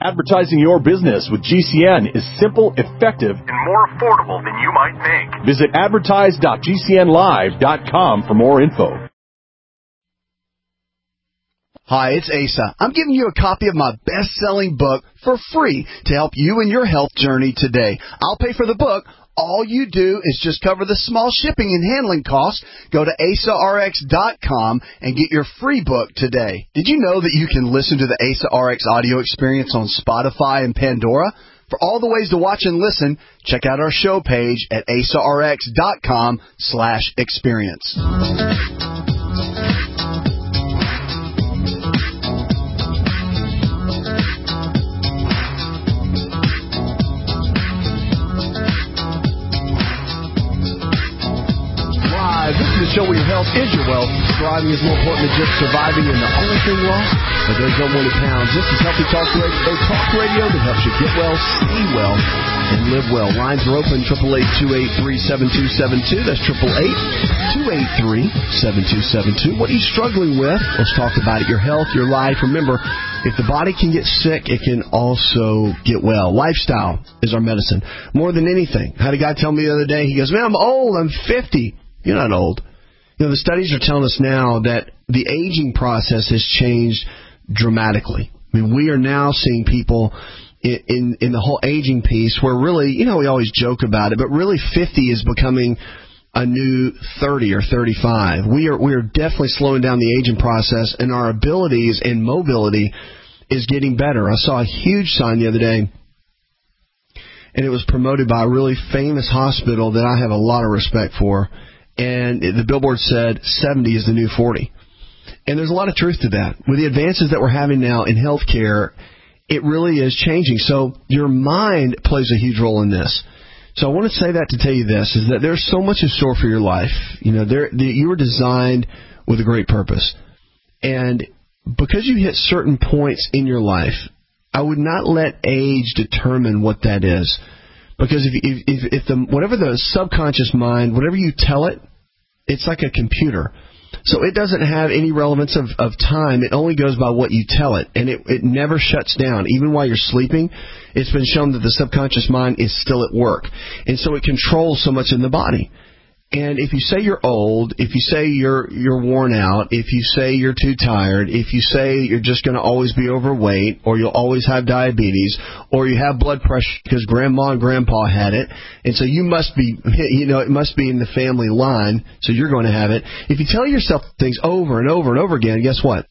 Advertising your business with GCN is simple, effective, and more affordable than you might think. Visit advertise.gcnlive.com for more info. Hi, it's Asa. I'm giving you a copy of my best-selling book for free to help you in your health journey today. I'll pay for the book. All you do is just cover the small shipping and handling costs. Go to AsaRx.com and get your free book today. Did you know that you can listen to the Asa RX audio experience on Spotify and Pandora? For all the ways to watch and listen, check out our show page at AsaRx.com/experience. This is the show where your health is your wealth. Thriving is more important than just surviving, and the only thing lost are those unwanted pounds. This is Healthy Talk Radio, talk radio that helps you get well, stay well, and live well. Lines are open, 888-283-7272. That's 888-283-7272. What are you struggling with? Let's talk about it. Your health, your life. Remember, if the body can get sick, it can also get well. Lifestyle is our medicine. More than anything. I had a guy tell me the other day, he goes, man, I'm old, I'm 50. You're not old. You know, the studies are telling us now that the aging process has changed dramatically. I mean, we are now seeing people in the whole aging piece where really, you know, we always joke about it, but really 50 is becoming a new 30 or 35. We are definitely slowing down the aging process, and our abilities and mobility is getting better. I saw a huge sign the other day, and it was promoted by a really famous hospital that I have a lot of respect for. And the billboard said 70 is the new 40. And there's a lot of truth to that. With the advances that we're having now in healthcare, it really is changing. So your mind plays a huge role in this. So I want to say that to tell you this, is that there's so much in store for your life. You know, you were designed with a great purpose. And because you hit certain points in your life, I would not let age determine what that is. Because if whatever the subconscious mind, whatever you tell it, it's like a computer. So it doesn't have any relevance of time. It only goes by what you tell it. And it never shuts down. Even while you're sleeping, it's been shown that the subconscious mind is still at work. And so it controls so much in the body. And if you say you're old, if you say you're worn out, if you say you're too tired, if you say you're just going to always be overweight, or you'll always have diabetes, or you have blood pressure because grandma and grandpa had it, and so you must be, you know, it must be in the family line, so you're going to have it. If you tell yourself things over and over and over again, guess what?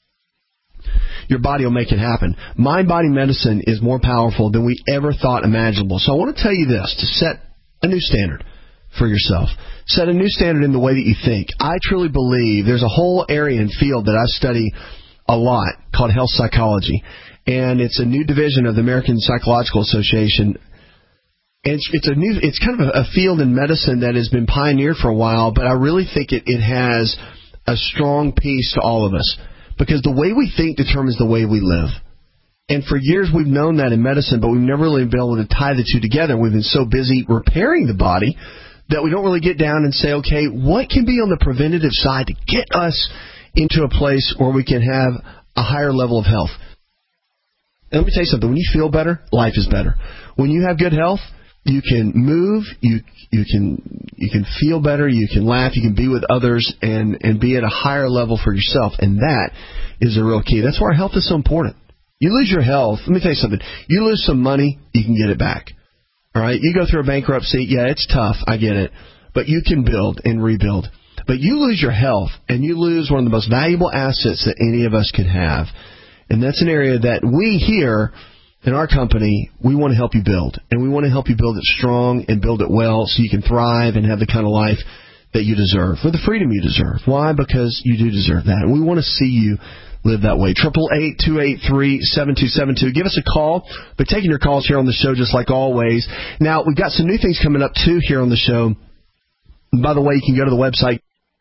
Your body will make it happen. Mind-body medicine is more powerful than we ever thought imaginable. So I want to tell you this, to set a new standard for yourself. Set a new standard in the way that you think. I truly believe there's a whole area and field that I study a lot called health psychology. And it's a new division of the American Psychological Association. And it's kind of a field in medicine that has been pioneered for a while, but I really think it has a strong piece to all of us. Because the way we think determines the way we live. And for years we've known that in medicine, but we've never really been able to tie the two together. We've been so busy repairing the body that we don't really get down and say, okay, what can be on the preventative side to get us into a place where we can have a higher level of health? And let me tell you something. When you feel better, life is better. When you have good health, you can move, you can feel better, you can laugh, you can be with others, and be at a higher level for yourself. And that is a real key. That's why our health is so important. You lose your health, let me tell you something. You lose some money, you can get it back. All right, you go through a bankruptcy, yeah, it's tough, I get it, but you can build and rebuild. But you lose your health, and you lose one of the most valuable assets that any of us could have, and that's an area that we here in our company, we want to help you build, and we want to help you build it strong and build it well so you can thrive and have the kind of life that you deserve, with the freedom you deserve. Why? Because you do deserve that, and we want to see you live that way. 888-283-7272. Give us a call. We're taking your calls here on the show just like always. Now, we've got some new things coming up, too, here on the show. And by the way, you can go to the website.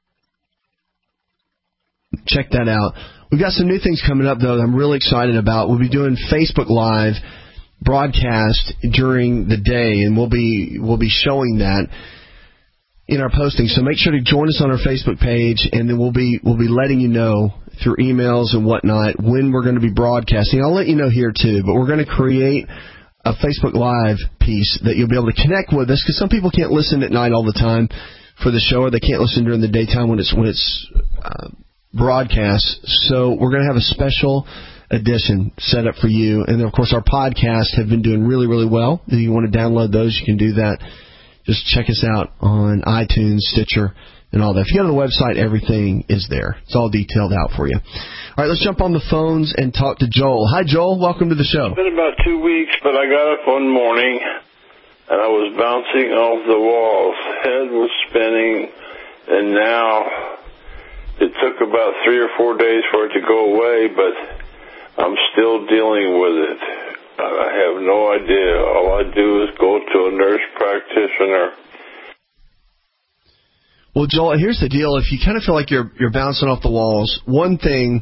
Check that out. We've got some new things coming up, though, that I'm really excited about. We'll be doing Facebook Live broadcast during the day, and we'll be showing that in our posting. So make sure to join us on our Facebook page, and then we'll be letting you know through emails and whatnot when we're going to be broadcasting. I'll let you know here, too, but we're going to create a Facebook Live piece that you'll be able to connect with us, because some people can't listen at night all the time for the show, or they can't listen during the daytime when it's broadcast. So we're going to have a special edition set up for you. And then, of course, our podcasts have been doing really, really well. If you want to download those, you can do that. Just check us out on iTunes, Stitcher, and all that. If you go to the website, everything is there. It's all detailed out for you. All right, let's jump on the phones and talk to Joel. Hi, Joel. Welcome to the show. It's been about 2 weeks, but I got up one morning, and I was bouncing off the walls. Head was spinning, and now it took about 3 or 4 days for it to go away, but I'm still dealing with it. I have no idea. All I do is go to a nurse practitioner. Well, Joel, here's the deal. If you kind of feel like you're bouncing off the walls, one thing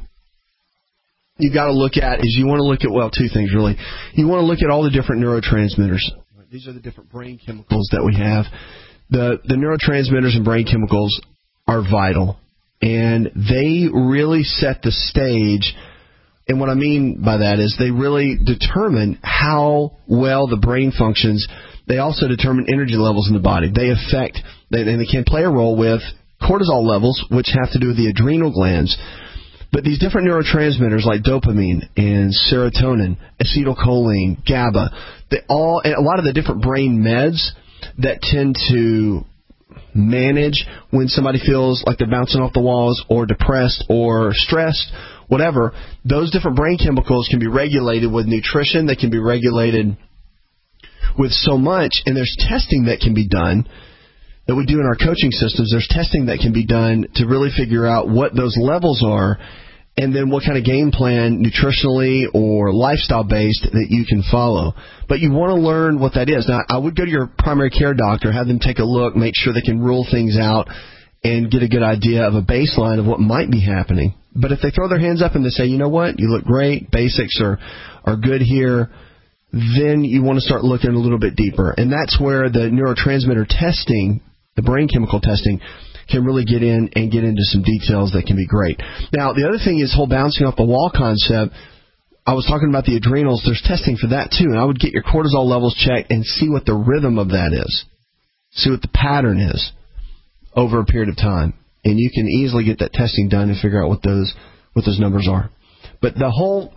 you got to look at is you want to look at, well, two things, really. You want to look at all the different neurotransmitters. These are the different brain chemicals that we have. The neurotransmitters and brain chemicals are vital, and they really set the stage. And what I mean by that is they really determine how well the brain functions. They also determine energy levels in the body. They affect, and they can play a role with cortisol levels, which have to do with the adrenal glands. But these different neurotransmitters like dopamine and serotonin, acetylcholine, GABA, and a lot of the different brain meds that tend to manage when somebody feels like they're bouncing off the walls or depressed or stressed, whatever, those different brain chemicals can be regulated with nutrition. They can be regulated with so much, and there's testing that can be done that we do in our coaching systems. There's testing that can be done to really figure out what those levels are, and then what kind of game plan, nutritionally or lifestyle-based, that you can follow. But you want to learn what that is. Now, I would go to your primary care doctor, have them take a look, make sure they can rule things out, and get a good idea of a baseline of what might be happening. But if they throw their hands up and they say, you know what, you look great, basics are good here, then you want to start looking a little bit deeper. And that's where the neurotransmitter testing, the brain chemical testing, can really get in and get into some details that can be great. Now, the other thing is whole bouncing off the wall concept. I was talking about the adrenals. There's testing for that, too. And I would get your cortisol levels checked and see what the rhythm of that is. See what the pattern is over a period of time. And you can easily get that testing done and figure out what those numbers are. But the whole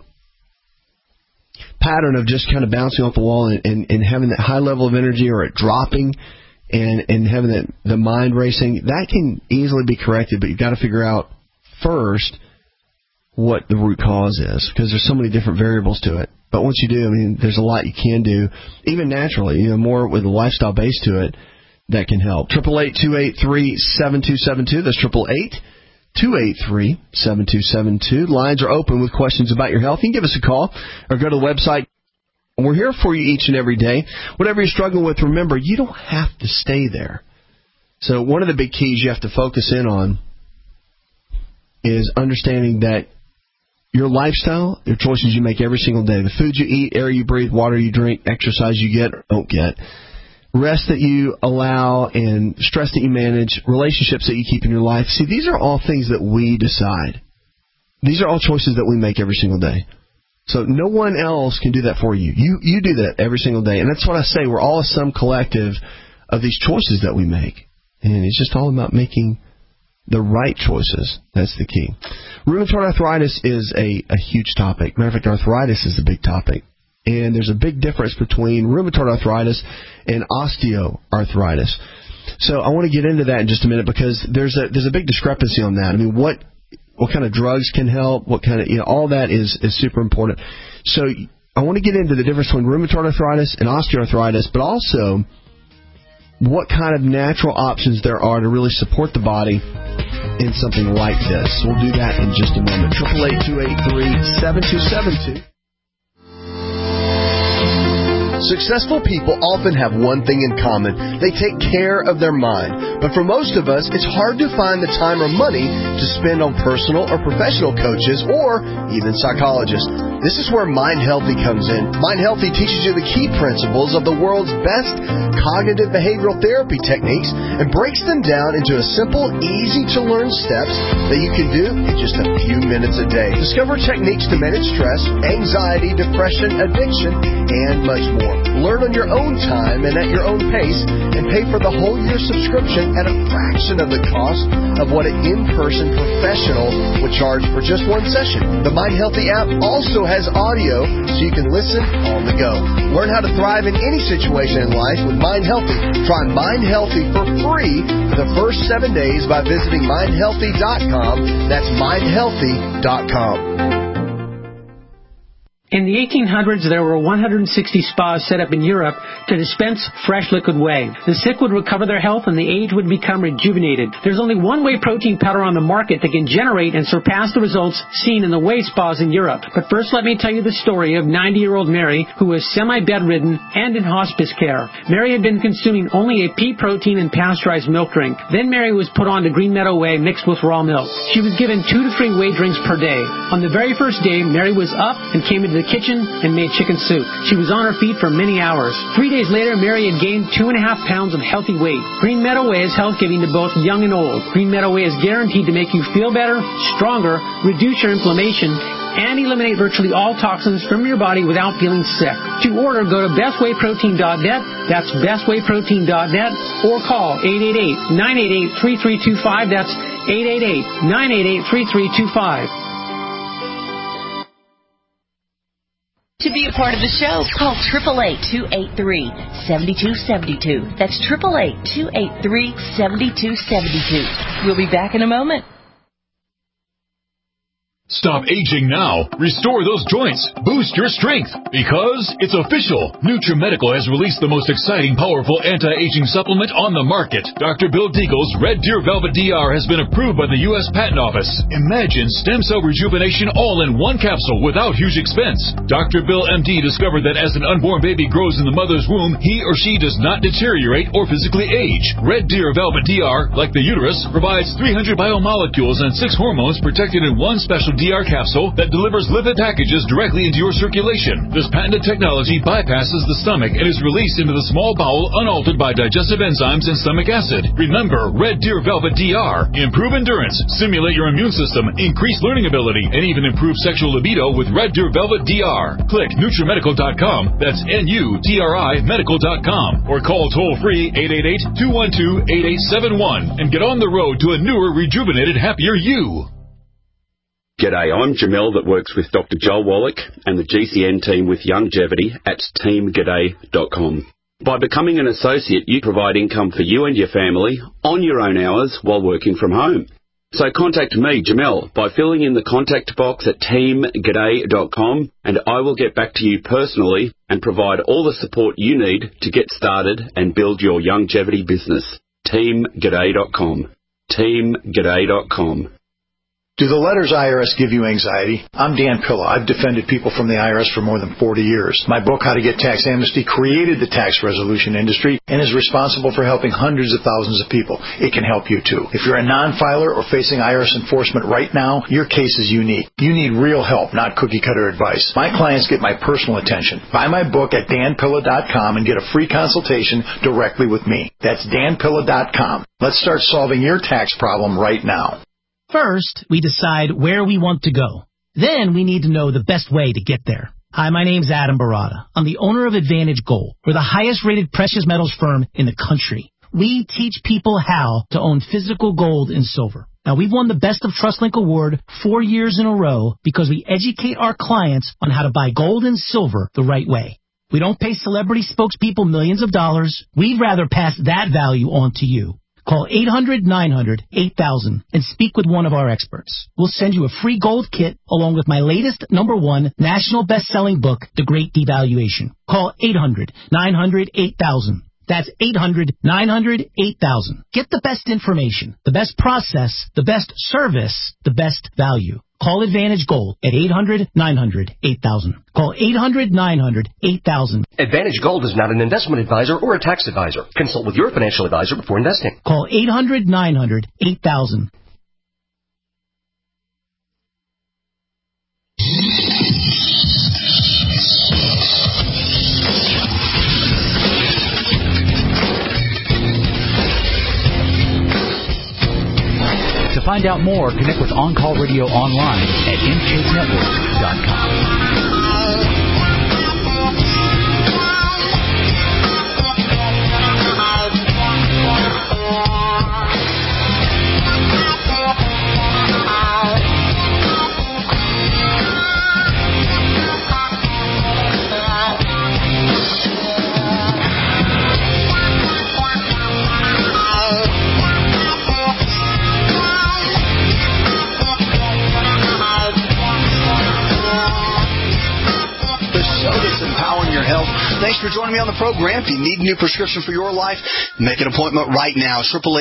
pattern of just kind of bouncing off the wall and having that high level of energy, or it dropping and having the mind racing, that can easily be corrected, but you've got to figure out first what the root cause is, because there's so many different variables to it. But once you do, I mean, there's a lot you can do, even naturally, more with a lifestyle base to it, that can help. 888-283-7272. That's 888-283-7272. Lines are open with questions about your health. You can give us a call or go to the website. We're here for you each and every day. Whatever you're struggling with, remember, you don't have to stay there. So one of the big keys you have to focus in on is understanding that your lifestyle, your choices you make every single day, the food you eat, air you breathe, water you drink, exercise you get or don't get, rest that you allow, and stress that you manage, relationships that you keep in your life. See, these are all things that we decide. These are all choices that we make every single day. So no one else can do that for you. You do that every single day. And that's what I say. We're all a sum collective of these choices that we make. And it's just all about making the right choices. That's the key. Rheumatoid arthritis is a huge topic. Matter of fact, arthritis is a big topic. And there's a big difference between rheumatoid arthritis and osteoarthritis. So I want to get into that in just a minute, because there's a big discrepancy on that. I mean, what kind of drugs can help? What kind of, all that is super important. So I want to get into the difference between rheumatoid arthritis and osteoarthritis, but also what kind of natural options there are to really support the body in something like this. We'll do that in just a moment. 888-283-7272. Successful people often have one thing in common. They take care of their mind. But for most of us, it's hard to find the time or money to spend on personal or professional coaches or even psychologists. This is where Mind Healthy comes in. Mind Healthy teaches you the key principles of the world's best cognitive behavioral therapy techniques and breaks them down into a simple, easy-to-learn steps that you can do in just a few minutes a day. Discover techniques to manage stress, anxiety, depression, addiction, and much more. Learn on your own time and at your own pace, and pay for the whole year subscription at a fraction of the cost of what an in-person professional would charge for just one session. The Mind Healthy app also has audio so you can listen on the go. Learn how to thrive in any situation in life with Mind Healthy. Try Mind Healthy for free for the first 7 days by visiting mindhealthy.com. That's mindhealthy.com. In the 1800s, there were 160 spas set up in Europe to dispense fresh liquid whey. The sick would recover their health and the aged would become rejuvenated. There's only one whey protein powder on the market that can generate and surpass the results seen in the whey spas in Europe. But first, let me tell you the story of 90-year-old Mary, who was semi-bedridden and in hospice care. Mary had been consuming only a pea protein and pasteurized milk drink. Then Mary was put on to Green Meadow Whey mixed with raw milk. She was given 2 to 3 whey drinks per day. On the very first day, Mary was up and came into the kitchen and made chicken soup. She was on her feet for many hours. 3 days later, Mary had gained 2.5 pounds of healthy weight. Green Meadow Whey is health-giving to both young and old. Green Meadow Whey is guaranteed to make you feel better, stronger, reduce your inflammation, and eliminate virtually all toxins from your body without feeling sick. To order, go to bestwayprotein.net. That's bestwayprotein.net, or call 888-988-3325. That's 888-988-3325. To be a part of the show, call 888-283-7272. That's 888-283-7272. We'll be back in a moment. Stop aging now. Restore those joints. Boost your strength. Because it's official. NutriMedical has released the most exciting, powerful anti-aging supplement on the market. Dr. Bill Deagle's Red Deer Velvet DR has been approved by the U.S. Patent Office. Imagine stem cell rejuvenation all in one capsule without huge expense. Dr. Bill MD discovered that as an unborn baby grows in the mother's womb, he or she does not deteriorate or physically age. Red Deer Velvet DR, like the uterus, provides 300 biomolecules and 6 hormones protected in one special DR capsule that delivers lipid packages directly into your circulation. This patented technology bypasses the stomach and is released into the small bowel unaltered by digestive enzymes and stomach acid. Remember, Red Deer Velvet DR. Improve endurance, stimulate your immune system, increase learning ability, and even improve sexual libido with Red Deer Velvet DR. Click NutriMedical.com. That's NUTRI Medical.com. Or call toll-free 888-212-8871 and get on the road to a newer, rejuvenated, happier you. G'day, I'm Jamel that works with Dr. Joel Wallach and the GCN team with Longevity at teamg'day.com. By becoming an associate, you provide income for you and your family on your own hours while working from home. So contact me, Jamel, by filling in the contact box at teamg'day.com, and I will get back to you personally and provide all the support you need to get started and build your longevity business. teamg'day.com. teamg'day.com. Do the letters IRS give you anxiety? I'm Dan Pilla. I've defended people from the IRS for more than 40 years. My book, How to Get Tax Amnesty, created the tax resolution industry and is responsible for helping hundreds of thousands of people. It can help you, too. If you're a non-filer or facing IRS enforcement right now, your case is unique. You need real help, not cookie-cutter advice. My clients get my personal attention. Buy my book at danpilla.com and get a free consultation directly with me. That's danpilla.com. Let's start solving your tax problem right now. First, we decide where we want to go. Then we need to know the best way to get there. Hi, my name's Adam Barada. I'm the owner of Advantage Gold. We're the highest-rated precious metals firm in the country. We teach people how to own physical gold and silver. Now, we've won the Best of TrustLink Award 4 years in a row because we educate our clients on how to buy gold and silver the right way. We don't pay celebrity spokespeople millions of dollars. We'd rather pass that value on to you. Call 800-900-8000 and speak with one of our experts. We'll send you a free gold kit along with my latest #1 national best-selling book, The Great Devaluation. Call 800-900-8000. That's 800-900-8000. Get the best information, the best process, the best service, the best value. Call Advantage Gold at 800-900-8000. Call 800-900-8000. Advantage Gold is not an investment advisor or a tax advisor. Consult with your financial advisor before investing. Call 800-900-8000. To find out more, connect with On Call Radio online at mchasenetwork.com. Thanks for joining me on the program. If you need a new prescription for your life, make an appointment right now.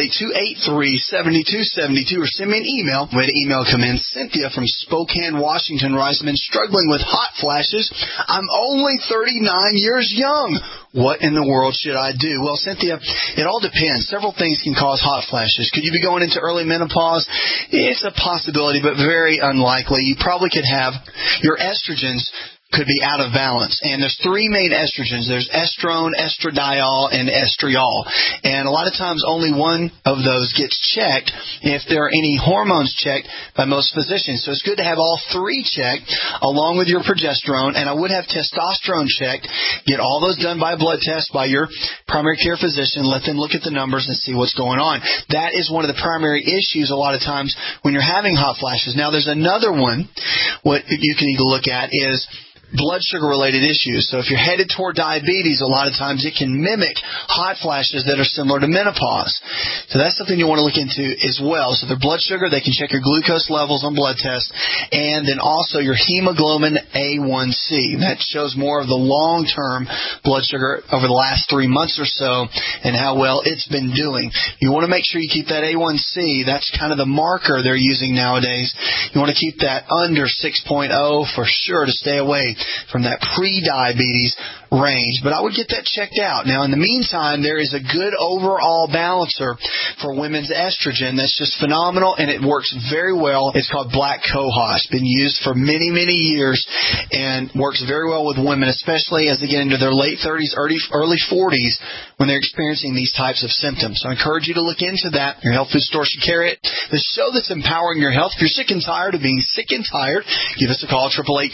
888-283-7272 or send me an email. Way to email come in. Cynthia from Spokane, Washington writes, I've been struggling with hot flashes. I'm only 39 years young. What in the world should I do? Well, Cynthia, it all depends. Several things can cause hot flashes. Could you be going into early menopause? It's a possibility, but very unlikely. You probably could have your estrogens could be out of balance. And there's three main estrogens. There's estrone, estradiol, and estriol. And a lot of times only one of those gets checked if there are any hormones checked by most physicians. So it's good to have all three checked along with your progesterone. And I would have testosterone checked. Get all those done by a blood test by your primary care physician. Let them look at the numbers and see what's going on. That is one of the primary issues a lot of times when you're having hot flashes. Now there's another one. What you can need to look at is blood sugar related issues. So if you're headed toward diabetes, a lot of times it can mimic hot flashes that are similar to menopause. So that's something you want to look into as well. So their blood sugar, they can check your glucose levels on blood tests, and then also your hemoglobin A1C. That shows more of the long-term blood sugar over the last 3 months or so and how well it's been doing. You want to make sure you keep that A1C. That's kind of the marker they're using nowadays. You want to keep that under 6.0 for sure to stay away from that pre-diabetes range. But I would get that checked out. Now, in the meantime, there is a good overall balancer for women's estrogen that's just phenomenal, and it works very well. It's called Black Cohosh. Been used for many, many years and works very well with women, especially as they get into their late 30s, early 40s when they're experiencing these types of symptoms. So I encourage you to look into that. Your health food store should carry it. The show that's empowering your health. If you're sick and tired of being sick and tired, give us a call,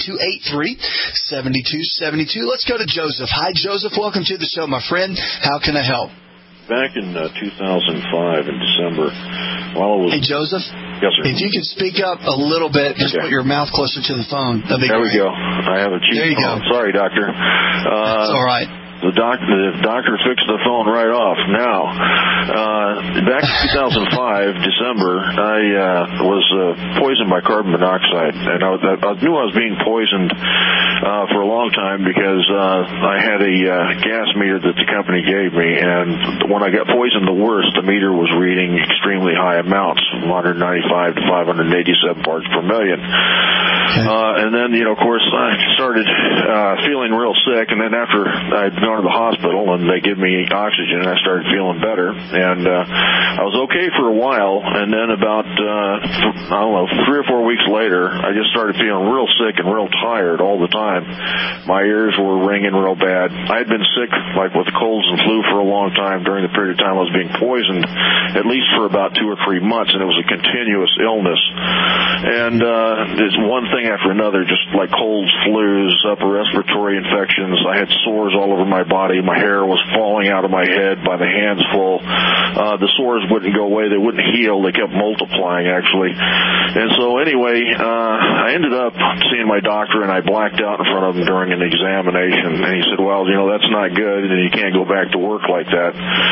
888-283-7272. Let's go to Joseph. Hi, Joseph. Welcome to the show, my friend. How can I help? Back in 2005 in December, while I was... Hey, Joseph. Yes, sir. If you could speak up a little bit, just put your mouth closer to the phone. That'd be there great. We go. I have a cheap There you phone. go. Sorry, doctor. That's all right. The doctor fixed the phone right off. Now, back in 2005, December, I was poisoned by carbon monoxide, and I knew I was being poisoned for a long time because I had a gas meter that the company gave me, and when I got poisoned the worst, the meter was reading extremely high amounts, 195 to 587 parts per million. And then, of course, I started feeling real sick, and then after I'd gone to the hospital and they give me oxygen, I started feeling better, and I was okay for a while, and then about 3 or 4 weeks later, I just started feeling real sick and real tired all the time. My ears were ringing real bad. I had been sick like with colds and flu for a long time during the period of time I was being poisoned, at least for about 2 or 3 months, and it was a continuous illness, and it's one thing after another, just like colds, flus, upper respiratory infections. I had sores all over my body. My hair was falling out of my head by the handsful. The sores wouldn't go away. They wouldn't heal. They kept multiplying, actually. And so anyway, I ended up seeing my doctor, and I blacked out in front of him during an examination. And he said, well, that's not good, and you can't go back to work like that.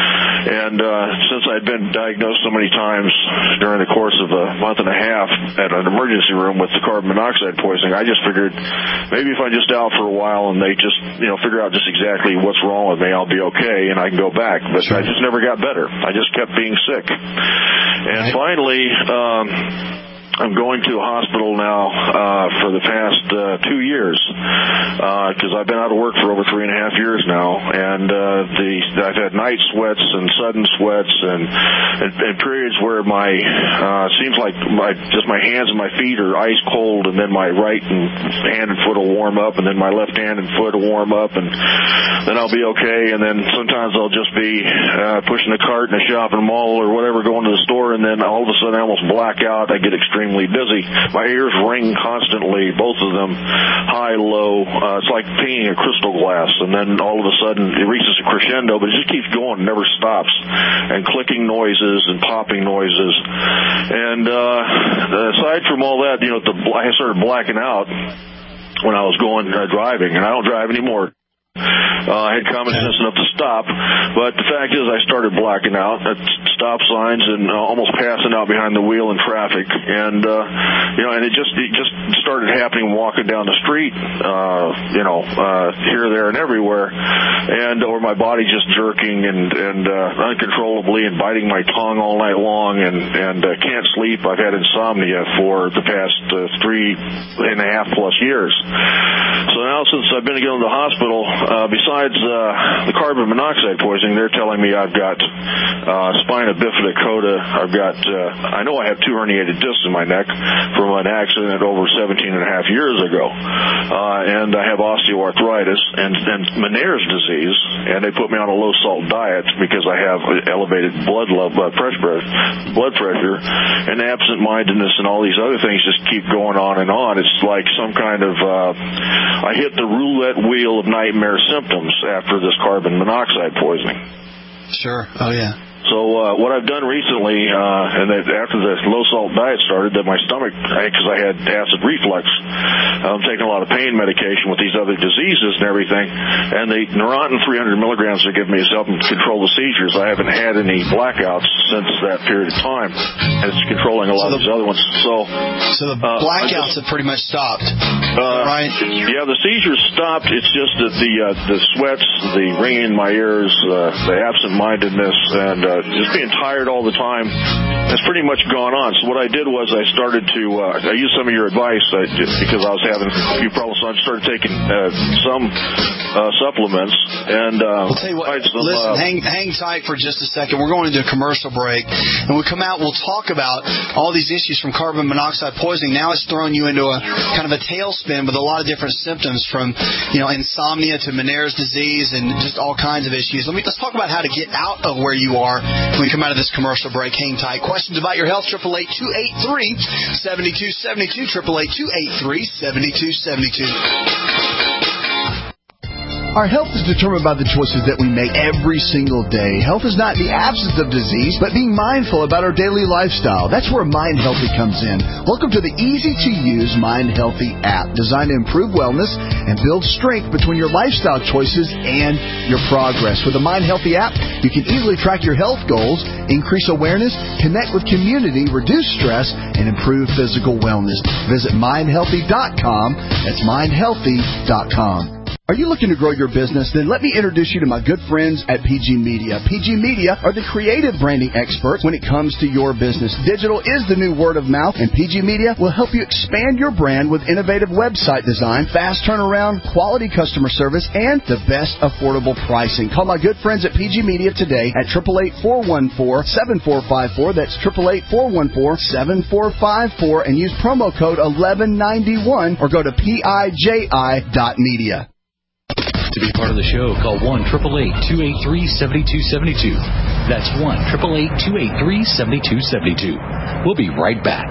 And since I'd been diagnosed so many times during the course of a month and a half at an emergency room with the carbon monoxide poisoning, I just figured maybe if I just out for a while and they just, figure out just exactly what's wrong with me, I'll be okay and I can go back. But I just never got better. I just kept being sick. And finally, I'm going to a hospital now for the past 2 years because I've been out of work for over 3.5 years now, and I've had night sweats and sudden sweats and periods where seems like my hands and my feet are ice cold, and then my right hand and foot will warm up, and then my left hand and foot will warm up, and then I'll be okay. And then sometimes I'll just be pushing a cart in a shopping mall or whatever, going to the store, and then all of a sudden I almost black out. I get extremely busy. My ears ring constantly, both of them, high, low. It's like painting a crystal glass, and then all of a sudden it reaches a crescendo, but it just keeps going, never stops, and clicking noises and popping noises. And aside from all that, I started blacking out when I was going driving, and I don't drive anymore. I had common sense enough to stop, but the fact is I started blacking out at stop signs and almost passing out behind the wheel in traffic, and and it just started happening walking down the street, here, there, and everywhere, or my body just jerking and uncontrollably and biting my tongue all night long, and can't sleep. I've had insomnia for the past 3.5+ years. So now, since I've been going to the hospital, besides the carbon monoxide poisoning, they're telling me I've got spina bifida coda. I know I have 2 herniated discs in my neck from an accident over 17.5 years ago, and I have osteoarthritis and Meniere's disease, and they put me on a low salt diet because I have elevated blood pressure, and absent-mindedness, and all these other things just keep going on and on. It's like some kind of I hit the roulette wheel of nightmare symptoms after this carbon monoxide poisoning. Sure. Oh, yeah. So what I've done recently, and after the low-salt diet started, that my stomach, because I had acid reflux, I'm taking a lot of pain medication with these other diseases and everything, and the Neurontin 300 milligrams they're giving me is helping control the seizures. I haven't had any blackouts since that period of time, and it's controlling a lot of these other ones. So the blackouts have pretty much stopped, right? Yeah, the seizures stopped. It's just that the sweats, the ringing in my ears, the absent-mindedness, and just being tired all the time has pretty much gone on. So what I did was I started to I used some of your advice just because I was having a few problems. So I started taking some supplements. And I'll tell you what, listen, hang tight for just a second. We're going into a commercial break, and when we come out, we'll talk about all these issues from carbon monoxide poisoning. Now it's throwing you into a kind of a tailspin with a lot of different symptoms, from insomnia to Meniere's disease and just all kinds of issues. Let's talk about how to get out of where you are when we come out of this commercial break. Hang tight. Questions about your health, 888-283-7272, 888-283-7272. Our health is determined by the choices that we make every single day. Health is not the absence of disease, but being mindful about our daily lifestyle. That's where Mind Healthy comes in. Welcome to the easy-to-use Mind Healthy app, designed to improve wellness and build strength between your lifestyle choices and your progress. With the Mind Healthy app, you can easily track your health goals, increase awareness, connect with community, reduce stress, and improve physical wellness. Visit mindhealthy.com. That's mindhealthy.com. Are you looking to grow your business? Then let me introduce you to my good friends at PG Media. PG Media are the creative branding experts when it comes to your business. Digital is the new word of mouth, and PG Media will help you expand your brand with innovative website design, fast turnaround, quality customer service, and the best affordable pricing. Call my good friends at PG Media today at 888-414-7454. That's 888-414-7454, and use promo code 1191 or go to PIJI.media. To be part of the show, call 1-888-283-7272. That's 1-888-283-7272. We'll be right back.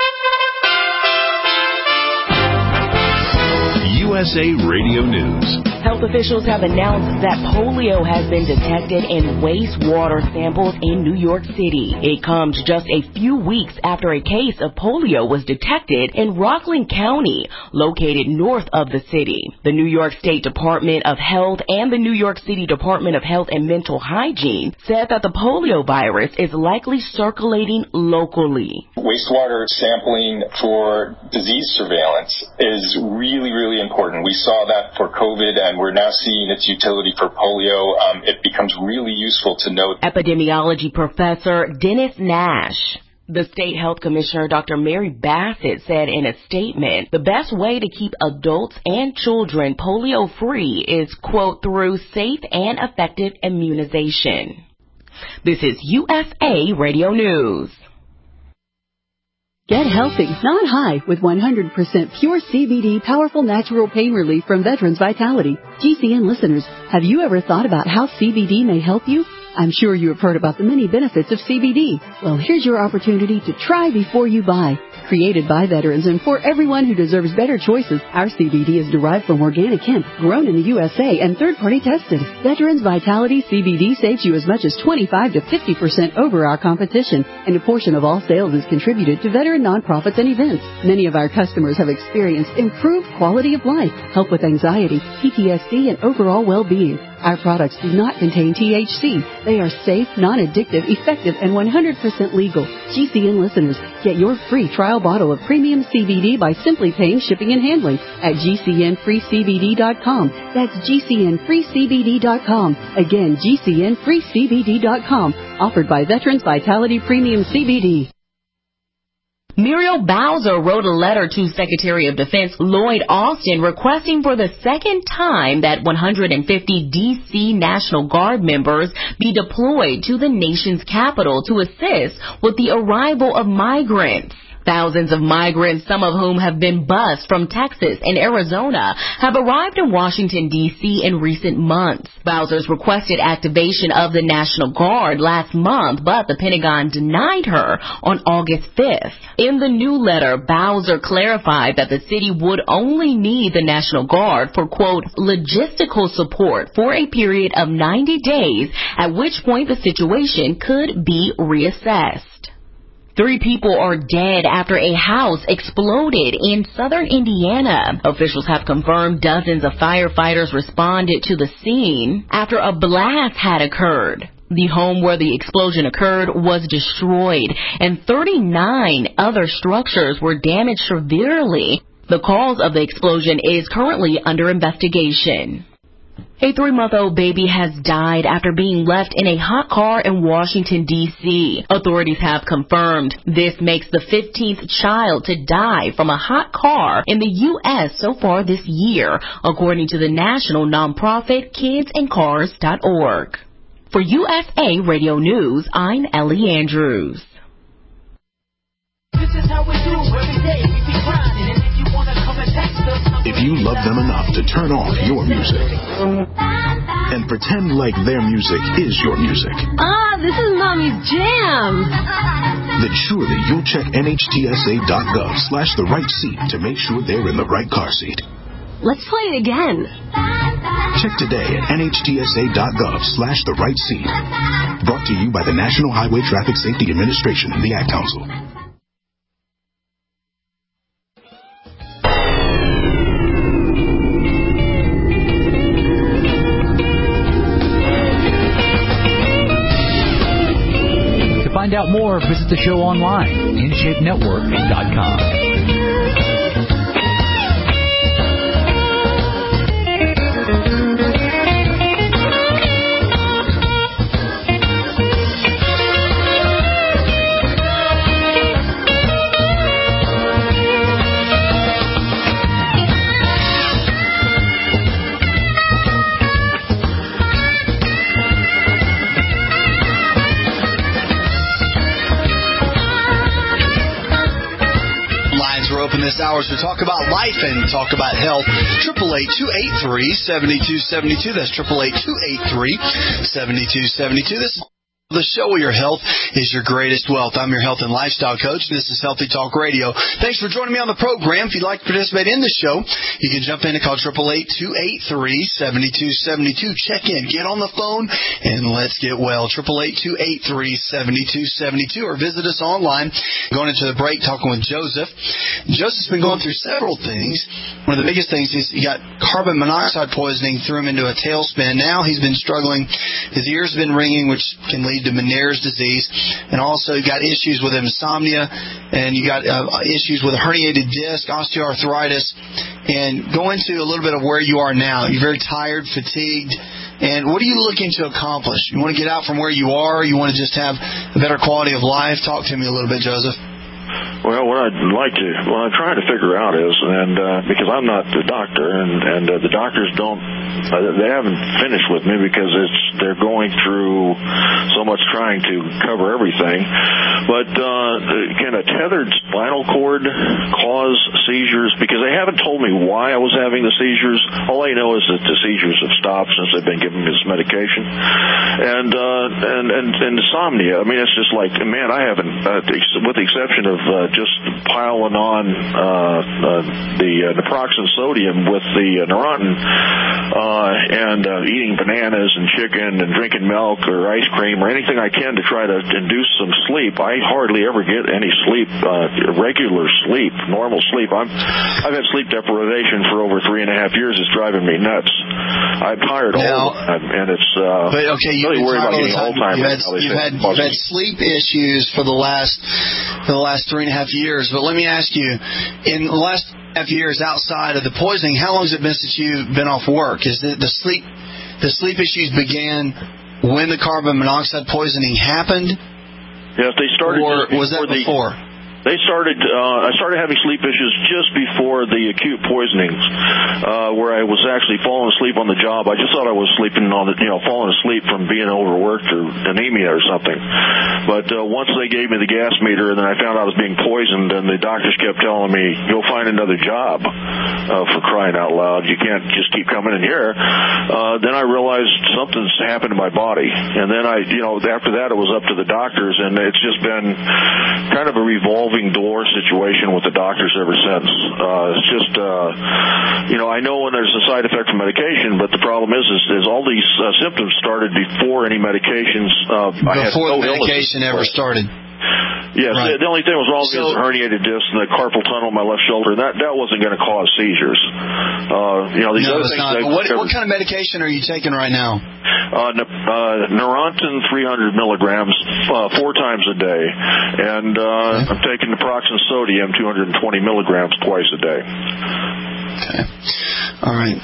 USA Radio News. Health officials have announced that polio has been detected in wastewater samples in New York City. It comes just a few weeks after a case of polio was detected in Rockland County, located north of the city. The New York State Department of Health and the New York City Department of Health and Mental Hygiene said that the polio virus is likely circulating locally. Wastewater sampling for disease surveillance is really, really important. We saw that for COVID, and we're now seeing its utility for polio. It becomes really useful to note. Epidemiology professor Dennis Nash. The state health commissioner, Dr. Mary Bassett, said in a statement, the best way to keep adults and children polio-free is, quote, through safe and effective immunization. This is USA Radio News. Get healthy, not high, with 100% pure CBD powerful natural pain relief from Veterans Vitality. GCN listeners, have you ever thought about how CBD may help you? I'm sure you have heard about the many benefits of CBD. Well, here's your opportunity to try before you buy. Created by veterans and for everyone who deserves better choices, our CBD is derived from organic hemp, grown in the USA and third-party tested. Veterans Vitality CBD saves you as much as 25 to 50% over our competition, and a portion of all sales is contributed to veteran nonprofits and events. Many of our customers have experienced improved quality of life, help with anxiety, PTSD, and overall well-being. Our products do not contain THC. They are safe, non-addictive, effective, and 100% legal. GCN listeners, get your free trial bottle of premium CBD by simply paying shipping and handling at GCNFreeCBD.com. That's GCNFreeCBD.com. Again, GCNFreeCBD.com. Offered by Veterans Vitality Premium CBD. Muriel Bowser wrote a letter to Secretary of Defense Lloyd Austin requesting for the second time that 150 D.C. National Guard members be deployed to the nation's capital to assist with the arrival of migrants. Thousands of migrants, some of whom have been bused from Texas and Arizona, have arrived in Washington, D.C. in recent months. Bowser's requested activation of the National Guard last month, but the Pentagon denied her on August 5th. In the new letter, Bowser clarified that the city would only need the National Guard for, quote, logistical support for a period of 90 days, at which point the situation could be reassessed. 3 people are dead after a house exploded in southern Indiana. Officials have confirmed dozens of firefighters responded to the scene after a blast had occurred. The home where the explosion occurred was destroyed, and 39 other structures were damaged severely. The cause of the explosion is currently under investigation. A 3-month-old baby has died after being left in a hot car in Washington, D.C. Authorities have confirmed this makes the 15th child to die from a hot car in the U.S. so far this year, according to the national nonprofit KidsAndCars.org. For USA Radio News, I'm Ellie Andrews. This is how we do every day. We be grinding, and if you want to come and text us, if you love them enough to turn off your music and pretend like their music is your music. This is Mommy's jam. Then surely you'll check NHTSA.gov/the right seat to make sure they're in the right car seat. Let's play it again. Check today at NHTSA.gov/the right seat. Brought to you by the National Highway Traffic Safety Administration and the Ad Council. To find out more, visit the show online, InShapeNetwork.com. Open this hour to talk about life and talk about health. 888-283-7272. That's 888-283-7272. This is The show where your health is your greatest wealth. I'm your health and lifestyle coach. This is Healthy Talk Radio. Thanks for joining me on the program. If you'd like to participate in the show, you can jump in and call 888-283-7272. Check in, get on the phone, and let's get well. 888-283-7272, or visit us online. Going into the break, talking with Joseph. Joseph's been going through several things. One of the biggest things is he got carbon monoxide poisoning, threw him into a tailspin. Now he's been struggling. His ears have been ringing, which can lead to Meniere's disease, and also you got issues with insomnia, and you got issues with a herniated disc, osteoarthritis, and go into a little bit of where you are now. You're very tired, fatigued, and what are you looking to accomplish? You want to get out from where you are? You want to just have a better quality of life? Talk to me a little bit, Joseph. Well, what I'm trying to figure out is, because I'm not the doctor, and the doctors they haven't finished with me because they're going through so much trying to cover everything. But can a tethered spinal cord cause seizures? Because they haven't told me why I was having the seizures. All I know is that the seizures have stopped since they've been giving me this medication. And insomnia. I mean, it's just like, man, I haven't, with the exception of just piling on the naproxen sodium with the Neurontin and eating bananas and chicken and drinking milk or ice cream or anything I can to try to induce some sleep. I hardly ever get any sleep, regular sleep, normal sleep. I've had sleep deprivation for over 3.5 years. It's driving me nuts. I'm tired all the time, and it's really worried about getting Alzheimer's. You've had sleep issues for the last 3.5 years. But let me ask you, in the last 3.5 years, outside of the poisoning, how long has it been since you've been off work? Is it the sleep issues began when the carbon monoxide poisoning happened? Yes, they started. Or was that before? I started having sleep issues just before the acute poisonings, where I was actually falling asleep on the job. I just thought I was sleeping falling asleep from being overworked or anemia or something. But once they gave me the gas meter and then I found out I was being poisoned, and the doctors kept telling me, "You'll find another job," for crying out loud. You can't just keep coming in here. Then I realized something's happened to my body. And then after that it was up to the doctors, and it's just been kind of a revolving door situation with the doctors ever since. It's just, I know when there's a side effect from medication, but the problem is all these symptoms started before any medications. Before the medication ever started. Yes, right. The only thing was wrong is the herniated disc and the carpal tunnel in my left shoulder. That wasn't going to cause seizures. These other things. What kind of medication are you taking right now? Neurontin 300 milligrams 4 times a day, and I'm taking naproxen sodium 220 milligrams twice a day. Okay. All right.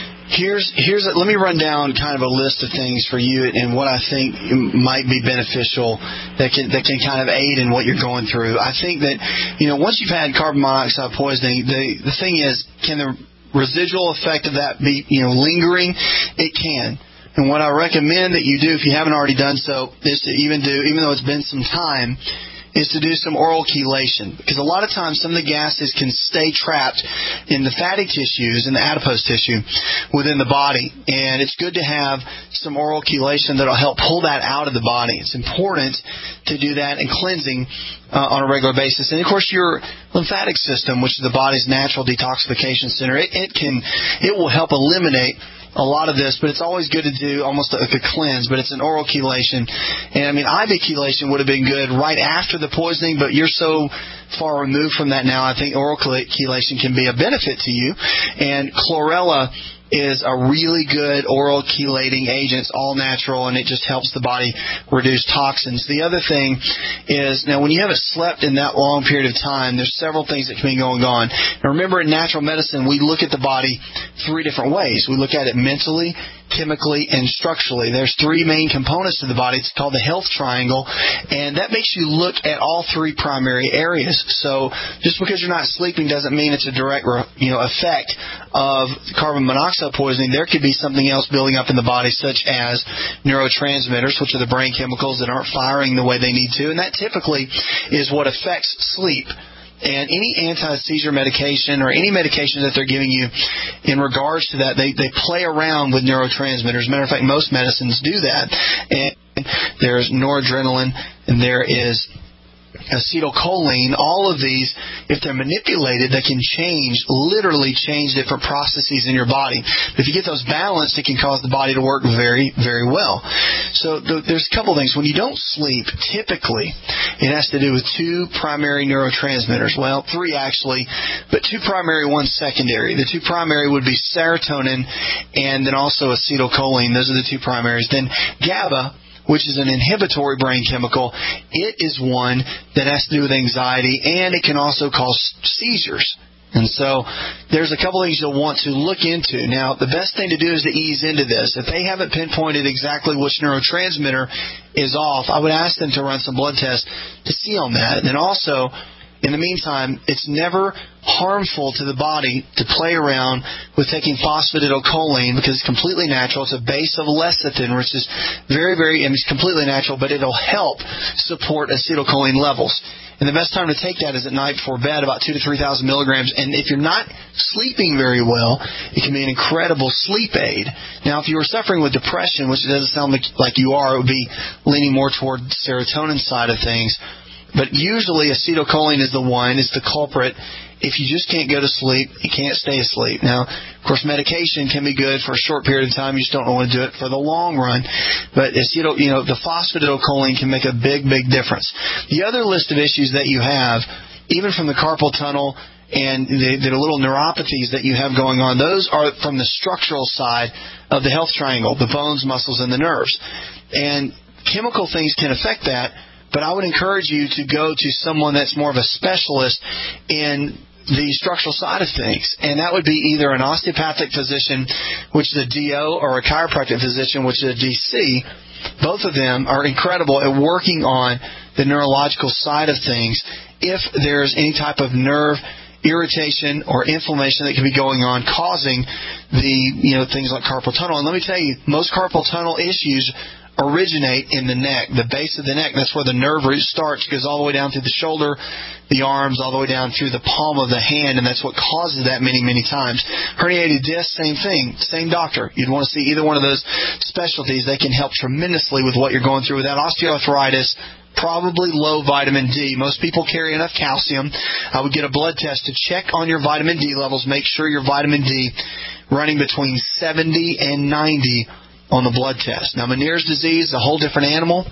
Let me run down kind of a list of things for you and what I think might be beneficial that can kind of aid in what you're going through. I think that, once you've had carbon monoxide poisoning, the thing is, can the residual effect of that be, lingering? It can. And what I recommend that you do, if you haven't already done so, is to even though it's been some time, is to do some oral chelation. Because a lot of times some of the gases can stay trapped in the fatty tissues and the adipose tissue within the body. And it's good to have some oral chelation that will help pull that out of the body. It's important to do that, and cleansing on a regular basis. And of course your lymphatic system, which is the body's natural detoxification center, it will help eliminate a lot of this, but it's always good to do almost like a cleanse, but it's an oral chelation. And IV chelation would have been good right after the poisoning, but you're so far removed from that now, I think oral chelation can be a benefit to you. And chlorella is a really good oral chelating agent. It's all natural, and it just helps the body reduce toxins. The other thing is, now when you haven't slept in that long period of time, there's several things that can be going on. Now remember, in natural medicine, we look at the body 3 different ways. We look at it mentally, chemically, and structurally. There's 3 main components to the body. It's called the health triangle, and that makes you look at all 3 primary areas. So just because you're not sleeping doesn't mean it's a direct effect of carbon monoxide poisoning. There could be something else building up in the body, such as neurotransmitters, which are the brain chemicals that aren't firing the way they need to, and that typically is what affects sleep. And any anti-seizure medication or any medication that they're giving you in regards to that, they play around with neurotransmitters. As a matter of fact, most medicines do that. And there's noradrenaline, and there is acetylcholine. All of these, if they're manipulated, they can literally change different processes in your body. But if you get those balanced, it can cause the body to work very, very well. So there's a couple things. When you don't sleep, typically, it has to do with two primary neurotransmitters. Well, three actually, but two primary, one secondary. The two primary would be serotonin and then also acetylcholine. Those are the two primaries. Then GABA, which is an inhibitory brain chemical. It is one that has to do with anxiety, and it can also cause seizures. And so there's a couple things you'll want to look into. Now, the best thing to do is to ease into this. If they haven't pinpointed exactly which neurotransmitter is off, I would ask them to run some blood tests to see on that. And then also, in the meantime, it's never harmful to the body to play around with taking phosphatidylcholine because it's completely natural. It's a base of lecithin, which is it's completely natural, but it'll help support acetylcholine levels. And the best time to take that is at night before bed, about 2,000 to 3,000 milligrams. And if you're not sleeping very well, it can be an incredible sleep aid. Now, if you were suffering with depression, which it doesn't sound like you are, it would be leaning more toward the serotonin side of things. But usually acetylcholine is the culprit. If you just can't go to sleep, you can't stay asleep. Now, of course, medication can be good for a short period of time. You just don't want to do it for the long run. But the phosphatidylcholine can make a big, big difference. The other list of issues that you have, even from the carpal tunnel and the little neuropathies that you have going on, those are from the structural side of the health triangle, the bones, muscles, and the nerves. And chemical things can affect that. But I would encourage you to go to someone that's more of a specialist in the structural side of things. And that would be either an osteopathic physician, which is a DO, or a chiropractic physician, which is a DC. Both of them are incredible at working on the neurological side of things. If there's any type of nerve irritation or inflammation that could be going on causing things like carpal tunnel. And let me tell you, most carpal tunnel issues originate in the neck, the base of the neck. That's where the nerve root starts. It goes all the way down through the shoulder, the arms, all the way down through the palm of the hand, and that's what causes that many, many times. Herniated disc, same thing, same doctor. You'd want to see either one of those specialties. They can help tremendously with what you're going through. With that osteoarthritis, probably low vitamin D. Most people carry enough calcium. I would get a blood test to check on your vitamin D levels. Make sure your vitamin D running between 70 and 90 on the blood test. Now, Meniere's disease is a whole different animal.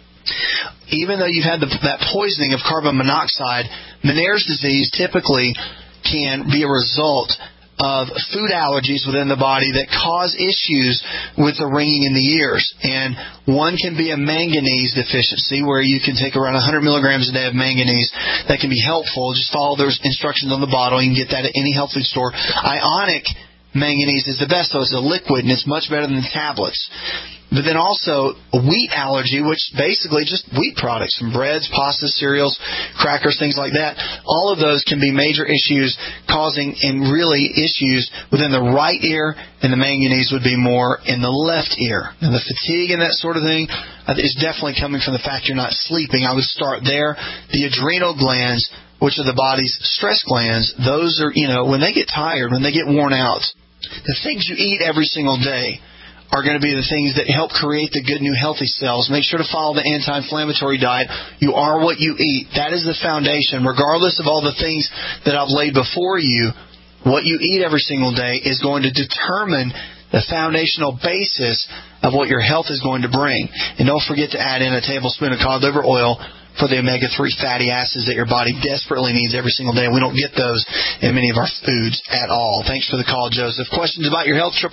Even though you've had that poisoning of carbon monoxide, Meniere's disease typically can be a result of food allergies within the body that cause issues with the ringing in the ears. And one can be a manganese deficiency, where you can take around 100 milligrams a day of manganese. That can be helpful. Just follow those instructions on the bottle. You can get that at any health food store. Ionic manganese is the best, though. It's a liquid, and it's much better than the tablets. But then also a wheat allergy, which basically just wheat products, from breads, pastas, cereals, crackers, things like that. All of those can be major issues causing really issues within the right ear, and the manganese would be more in the left ear. And the fatigue and that sort of thing is definitely coming from the fact you're not sleeping. I would start there. The adrenal glands, which are the body's stress glands, those are, when they get tired, when they get worn out, the things you eat every single day are going to be the things that help create the good new healthy cells. Make sure to follow the anti-inflammatory diet. You are what you eat. That is the foundation. Regardless of all the things that I've laid before you, what you eat every single day is going to determine the foundational basis of what your health is going to bring. And don't forget to add in a tablespoon of cod liver oil for the omega-3 fatty acids that your body desperately needs every single day. We don't get those in many of our foods at all. Thanks for the call, Joseph. Questions about your health,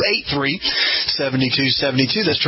888-283-7272. That's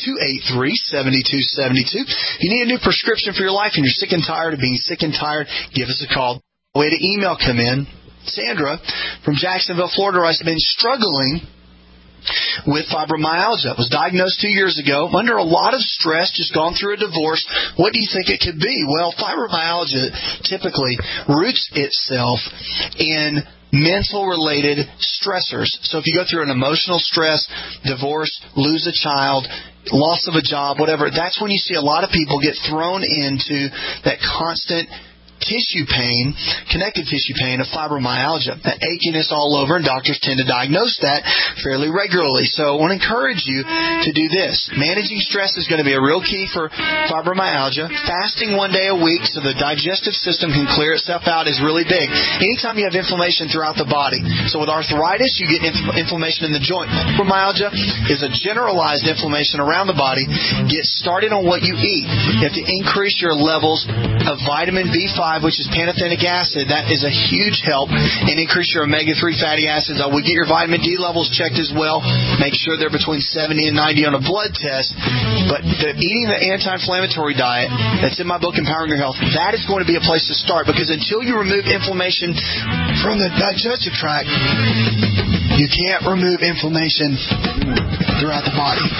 888-283-7272. If you need a new prescription for your life and you're sick and tired of being sick and tired, give us a call. Way to email come in. Sandra from Jacksonville, Florida, writes, I've been struggling with fibromyalgia. Was diagnosed 2 years ago. Under a lot of stress, just gone through a divorce. What do you think it could be? Well, fibromyalgia typically roots itself in mental-related stressors. So if you go through an emotional stress, divorce, lose a child, loss of a job, whatever, that's when you see a lot of people get thrown into that constant tissue pain, connective tissue pain of fibromyalgia, that achiness all over, and doctors tend to diagnose that fairly regularly. So I want to encourage you to do this. Managing stress is going to be a real key for fibromyalgia. Fasting 1 day a week so the digestive system can clear itself out is really big. Anytime you have inflammation throughout the body. So with arthritis, you get inflammation in the joint. Fibromyalgia is a generalized inflammation around the body. Get started on what you eat. You have to increase your levels of vitamin B5, which is pantothenic acid. That is a huge help. And increase your omega-3 fatty acids. I would get your vitamin D levels checked as well. Make sure they're between 70 and 90 on a blood test. But eating the anti-inflammatory diet that's in my book, Empowering Your Health, that is going to be a place to start, because until you remove inflammation from the digestive tract, you can't remove inflammation throughout the body.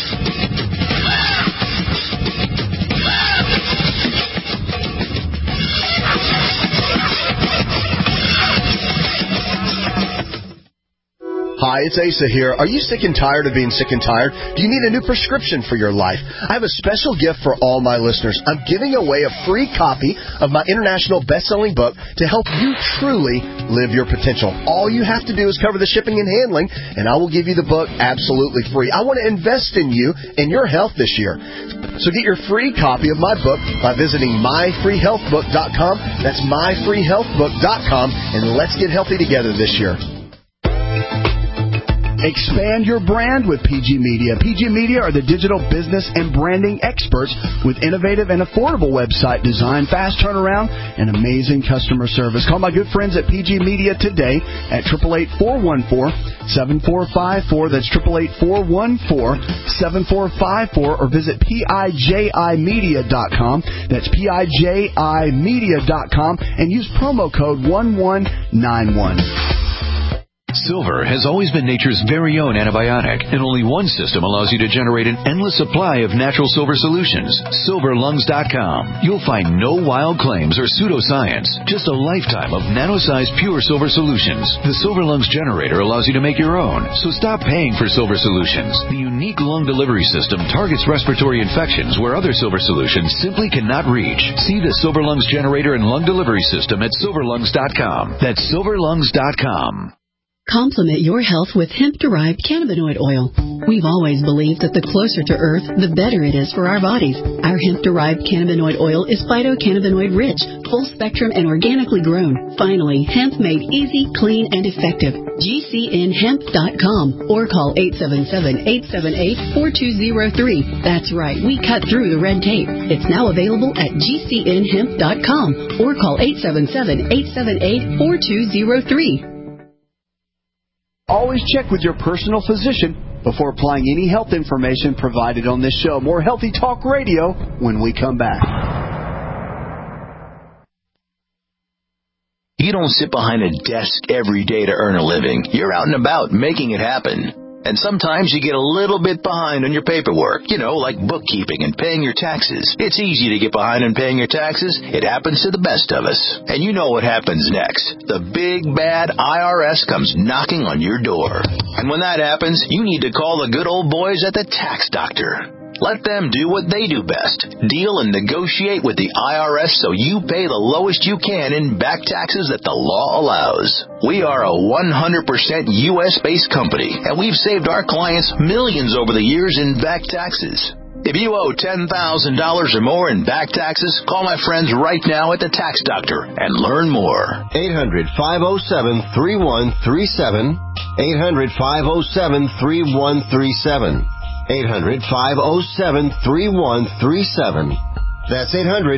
Hi, it's Asa here. Are you sick and tired of being sick and tired? Do you need a new prescription for your life? I have a special gift for all my listeners. I'm giving away a free copy of my international best-selling book to help you truly live your potential. All you have to do is cover the shipping and handling, and I will give you the book absolutely free. I want to invest in you and your health this year. So get your free copy of my book by visiting myfreehealthbook.com. That's myfreehealthbook.com, and let's get healthy together this year. Expand your brand with PG Media. PG Media are the digital business and branding experts with innovative and affordable website design, fast turnaround, and amazing customer service. Call my good friends at PG Media today at 888-414-7454. That's 888-414-7454, or visit PIJImedia.com. That's PIJImedia.com, and use promo code 1191. Silver has always been nature's very own antibiotic, and only one system allows you to generate an endless supply of natural silver solutions. SilverLungs.com. You'll find no wild claims or pseudoscience, just a lifetime of nano-sized pure silver solutions. The Silver Lungs generator allows you to make your own, so stop paying for silver solutions. The unique lung delivery system targets respiratory infections where other silver solutions simply cannot reach. See the Silver Lungs generator and lung delivery system at SilverLungs.com. That's SilverLungs.com. Complement your health with hemp-derived cannabinoid oil. We've always believed that the closer to Earth, the better it is for our bodies. Our hemp-derived cannabinoid oil is phytocannabinoid-rich, full-spectrum, and organically grown. Finally, hemp made easy, clean, and effective. GCNhemp.com or call 877-878-4203. That's right, we cut through the red tape. It's now available at GCNhemp.com or call 877-878-4203. Always check with your personal physician before applying any health information provided on this show. More Healthy Talk Radio when we come back. You don't sit behind a desk every day to earn a living. You're out and about making it happen. And sometimes you get a little bit behind on your paperwork, like bookkeeping and paying your taxes. It's easy to get behind on paying your taxes. It happens to the best of us. And you know what happens next. The big, bad IRS comes knocking on your door. And when that happens, you need to call the good old boys at the Tax Doctor. Let them do what they do best. Deal and negotiate with the IRS so you pay the lowest you can in back taxes that the law allows. We are a 100% U.S.-based company, and we've saved our clients millions over the years in back taxes. If you owe $10,000 or more in back taxes, call my friends right now at the Tax Doctor and learn more. 800-507-3137. 800-507-3137. 800-507-3137. That's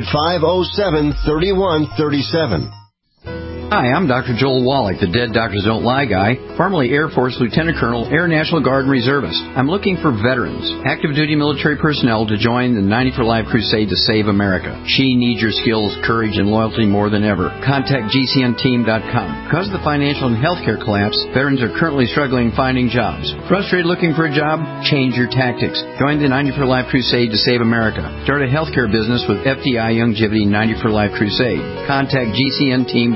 800-507-3137. Hi, I'm Dr. Joel Wallach, the Dead Doctors Don't Lie guy, formerly Air Force Lieutenant Colonel, Air National Guard and Reservist. I'm looking for veterans, active duty military personnel to join the 90 for Life crusade to save America. She needs your skills, courage, and loyalty more than ever. Contact GCNteam.com. Because of the financial and healthcare collapse, veterans are currently struggling finding jobs. Frustrated looking for a job? Change your tactics. Join the 90 for Life crusade to save America. Start a healthcare business with FDI Longevity 90 for Life crusade. Contact GCNteam.com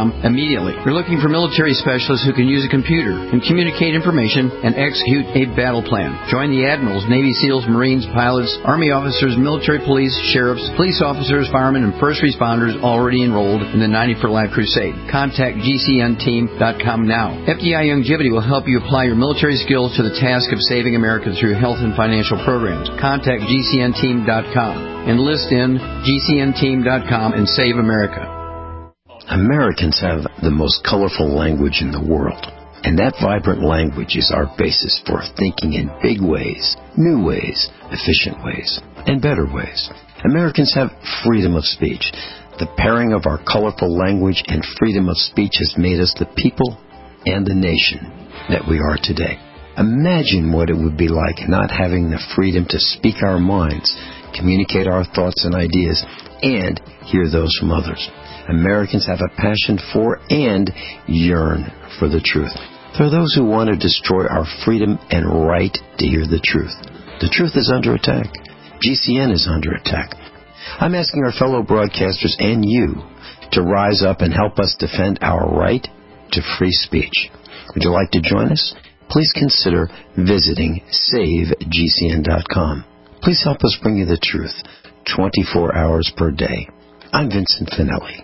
militaryspecialist.com immediately. You're looking for military specialists who can use a computer and communicate information and execute a battle plan. Join the admirals, Navy SEALs, Marines, pilots, Army officers, military police, sheriffs, police officers, firemen, and first responders already enrolled in the 90 for Life Crusade. Contact GCNteam.com now. FDI Longevity will help you apply your military skills to the task of saving America through health and financial programs. Contact GCNteam.com. Enlist in GCNteam.com and save America. Americans have the most colorful language in the world. And that vibrant language is our basis for thinking in big ways, new ways, efficient ways, and better ways. Americans have freedom of speech. The pairing of our colorful language and freedom of speech has made us the people and the nation that we are today. Imagine what it would be like not having the freedom to speak our minds, communicate our thoughts and ideas, and hear those from others. Americans have a passion for and yearn for the truth. There are those who want to destroy our freedom and right to hear the truth. The truth is under attack. GCN is under attack. I'm asking our fellow broadcasters and you to rise up and help us defend our right to free speech. Would you like to join us? Please consider visiting SaveGCN.com. Please help us bring you the truth 24 hours per day. I'm Vincent Finelli.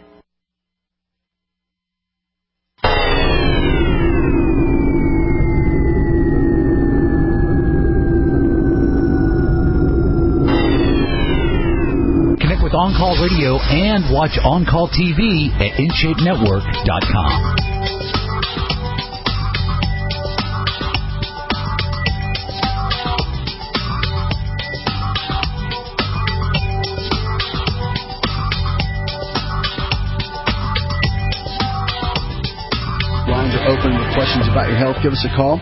Connect with On Call Radio and watch On Call TV at InShapeNetwork.com. Lines are open with questions about your health. Give us a call.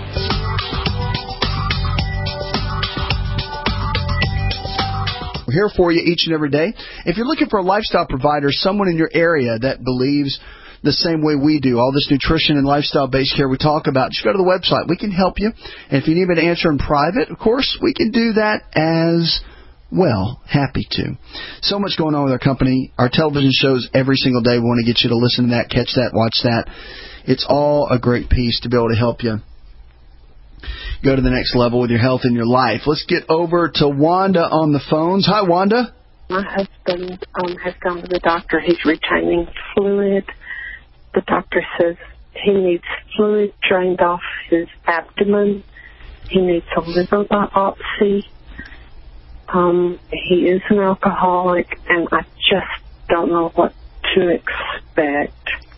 We're here for you each and every day. If you're looking for a lifestyle provider, someone in your area that believes the same way we do, all this nutrition and lifestyle-based care we talk about, just go to the website. We can help you. And if you need me to answer in private, of course, we can do that as well. Happy to. So much going on with our company. Our television shows every single day. We want to get you to listen to that, catch that, watch that. It's all a great piece to be able to help you go to the next level with your health and your life. Let's get over to Wanda on the phones. Hi, Wanda. My husband has gone to the doctor. He's retaining fluid. The doctor says he needs fluid drained off his abdomen. He needs a liver biopsy. He is an alcoholic, and I just don't know what to expect.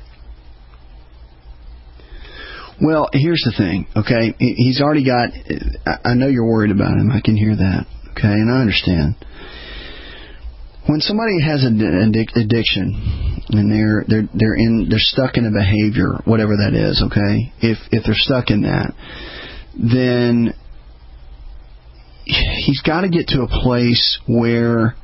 Well, here's the thing, okay? He's already got... I know you're worried about him. I can hear that, okay? And I understand. When somebody has an addiction and they're stuck in a behavior, whatever that is, okay? If they're stuck in that, then he's got to get to a place where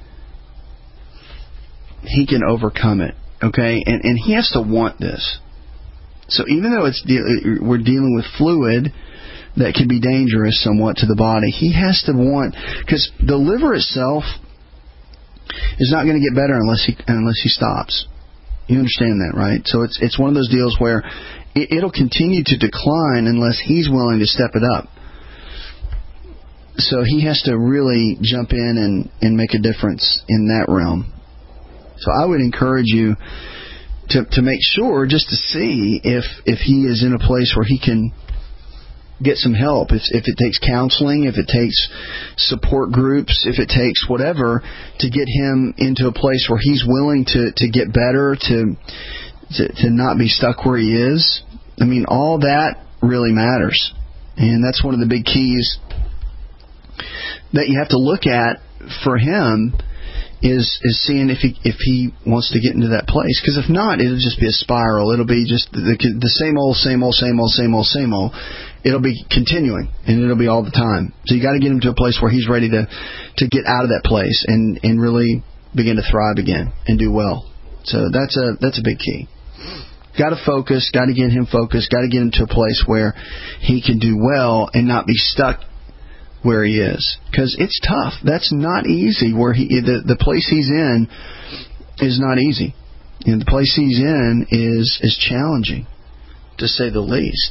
he can overcome it, okay? And he has to want this. So even though we're dealing with fluid that can be dangerous somewhat to the body, he has to want, because the liver itself is not going to get better unless he stops. You understand that, right? So it's one of those deals where it'll continue to decline unless he's willing to step it up. So he has to really jump in and make a difference in that realm. So I would encourage you to make sure, just to see if he is in a place where he can get some help, if it takes counseling, if it takes support groups, if it takes whatever, to get him into a place where he's willing to get better, to not be stuck where he is. I mean, all that really matters. And that's one of the big keys that you have to look at for him, is seeing if he wants to get into that place. Because if not, it'll just be a spiral. It'll be just the same old. It'll be continuing, and it'll be all the time. So you got to get him to a place where he's ready to get out of that place and really begin to thrive again and do well. So that's a big key. Got to focus. Got to get him focused. Got to get him to a place where he can do well and not be stuck where he is, because it's tough. That's not easy. Where the place he's in is not easy. And the place he's in is challenging, to say the least.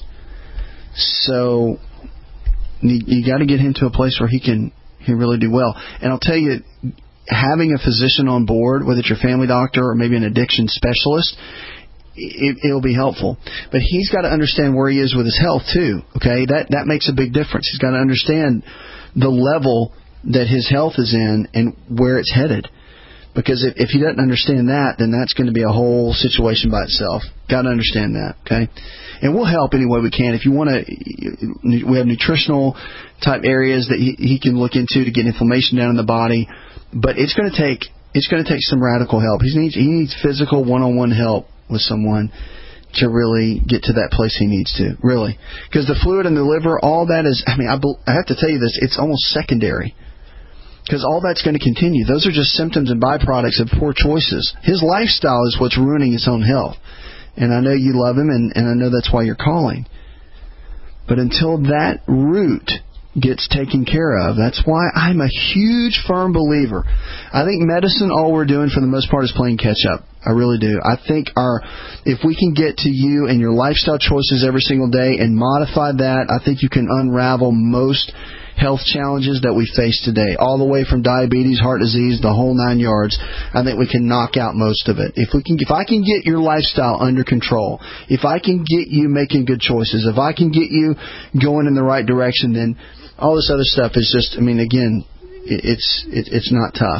So you got to get him to a place where he can really do well. And I'll tell you, having a physician on board, whether it's your family doctor or maybe an addiction specialist, it'll be helpful. But he's got to understand where he is with his health too. Okay, that makes a big difference. He's got to understand the level that his health is in and where it's headed. Because if he doesn't understand that, then that's going to be a whole situation by itself. Got to understand that, okay? And we'll help any way we can. If you want to, we have nutritional type areas that he can look into to get inflammation down in the body. But it's going to take some radical help. He needs physical one-on-one help with someone to really get to that place he needs to, really. Because the fluid in the liver, all that is, I have to tell you this, it's almost secondary. Because all that's going to continue. Those are just symptoms and byproducts of poor choices. His lifestyle is what's ruining his own health. And I know you love him, and I know that's why you're calling. But until that root gets taken care of, that's why I'm a huge, firm believer. I think medicine, all we're doing for the most part is playing catch-up. I really do. I think if we can get to you and your lifestyle choices every single day and modify that, I think you can unravel most health challenges that we face today, all the way from diabetes, heart disease, the whole 9 yards. I think we can knock out most of it. If I can get your lifestyle under control, if I can get you making good choices, if I can get you going in the right direction, then all this other stuff is just, again, it's not tough.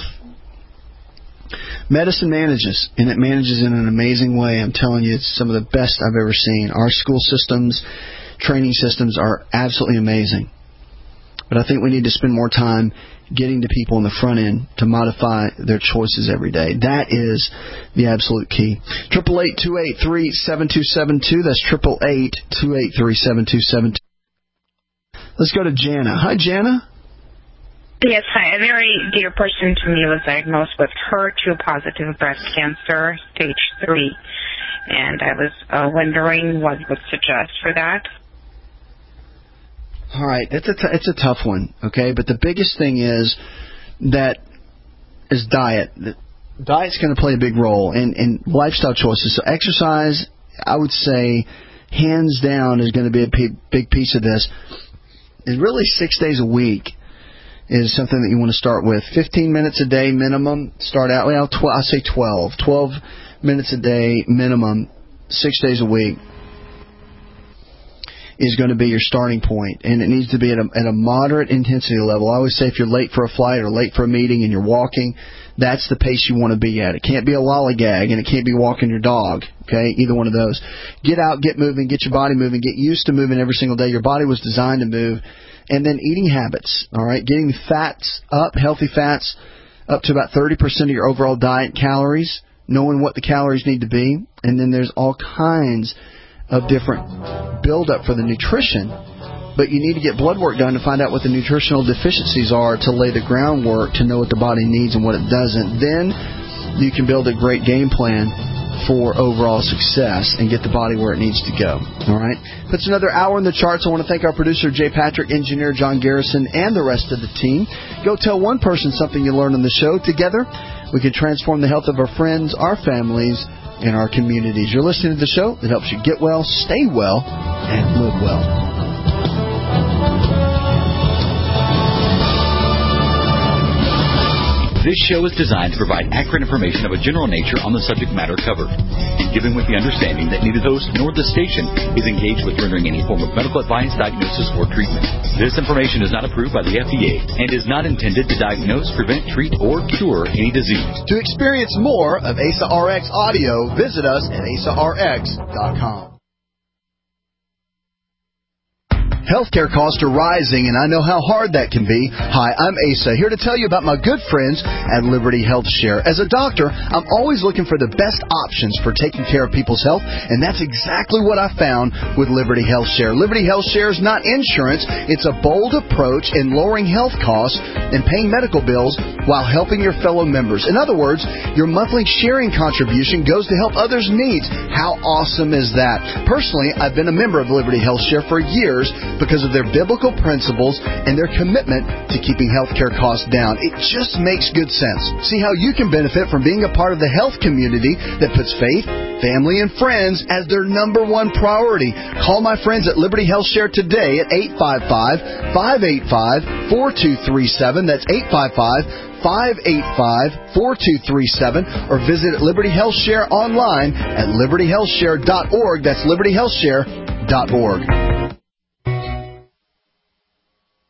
Medicine manages, and it manages in an amazing way. I'm telling you, it's some of the best I've ever seen. Our school systems, training systems are absolutely amazing. But I think we need to spend more time getting to people on the front end to modify their choices every day. That is the absolute key. 888-283-7272. That's 888-283-7272. Let's go to Jana. Hi, Jana. Yes, hi. A very dear person to me was diagnosed with HER2-positive breast cancer, stage 3. And I was wondering what you would suggest for that. All right, it's a tough one, okay? But the biggest thing is diet. Diet's going to play a big role, and lifestyle choices. So exercise, I would say, hands down, is going to be a big piece of this. And really 6 days a week is something that you want to start with. 15 minutes a day minimum. Start out, I say 12. 12 minutes a day minimum, 6 days a week, is going to be your starting point, and it needs to be at a moderate intensity level. I always say if you're late for a flight or late for a meeting and you're walking, that's the pace you want to be at. It can't be a lollygag, and it can't be walking your dog, okay? Either one of those. Get out, get moving, get your body moving, get used to moving every single day. Your body was designed to move. And then eating habits, all right? Getting fats up, healthy fats, up to about 30% of your overall diet calories, knowing what the calories need to be. And then there's all kinds of different build-up for the nutrition, but you need to get blood work done to find out what the nutritional deficiencies are to lay the groundwork to know what the body needs and what it doesn't. Then you can build a great game plan for overall success and get the body where it needs to go. All right? That's another hour in the charts. I want to thank our producer, Jay Patrick, engineer John Garrison, and the rest of the team. Go tell one person something you learned on the show. Together, we can transform the health of our friends, our families, and our communities. You're listening to the show that helps you get well, stay well, and live well. This show is designed to provide accurate information of a general nature on the subject matter covered, and given with the understanding that neither the host nor the station is engaged with rendering any form of medical advice, diagnosis, or treatment. This information is not approved by the FDA and is not intended to diagnose, prevent, treat, or cure any disease. To experience more of ASA RX audio, visit us at asarx.com. Healthcare costs are rising, and I know how hard that can be. Hi, I'm Asa, here to tell you about my good friends at Liberty Health Share. As a doctor, I'm always looking for the best options for taking care of people's health, and that's exactly what I found with Liberty Health Share. Liberty Health Share is not insurance. It's a bold approach in lowering health costs and paying medical bills while helping your fellow members. In other words, your monthly sharing contribution goes to help others' needs. How awesome is that? Personally, I've been a member of Liberty Health Share for years, because of their biblical principles and their commitment to keeping healthcare costs down. It just makes good sense. See how you can benefit from being a part of the health community that puts faith, family, and friends as their number one priority. Call my friends at Liberty Health Share today at 855-585-4237. That's 855-585-4237, or visit Liberty Health Share online at libertyhealthshare.org. That's libertyhealthshare.org.